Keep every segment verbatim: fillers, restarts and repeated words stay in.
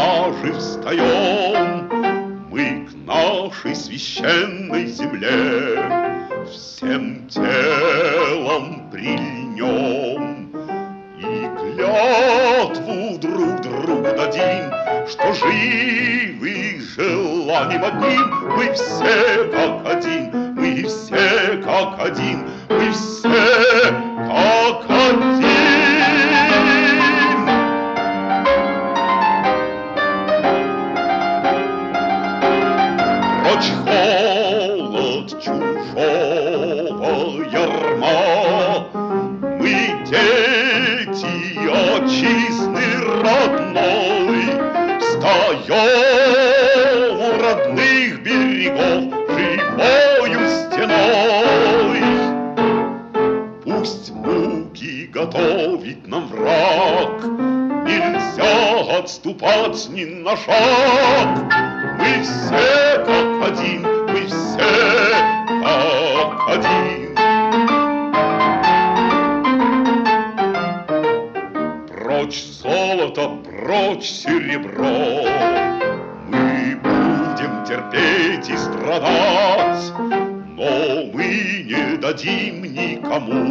стражи встаем мы к нашей священной земле, всем телом прильнем и клятву друг другу дадим, что живы желанием одним. Мы все как один, мы все как один, мы все как один. Прочь холод чужого ярма, мы дети отчизны родной, встаем у родных берегов живою стеной. Пусть муки готовит нам враг, нельзя отступать ни на шаг. Мы все как один, мы все как один. Прочь золото, прочь серебро, мы будем терпеть и страдать, но мы не дадим никому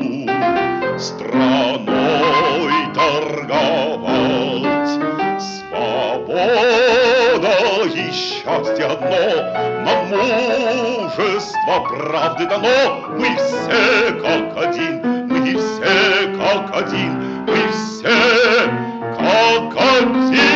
страной торговать. Свобода и счастье одно, нам мужество правды дано. Мы все как один, мы все как один, мы все как один.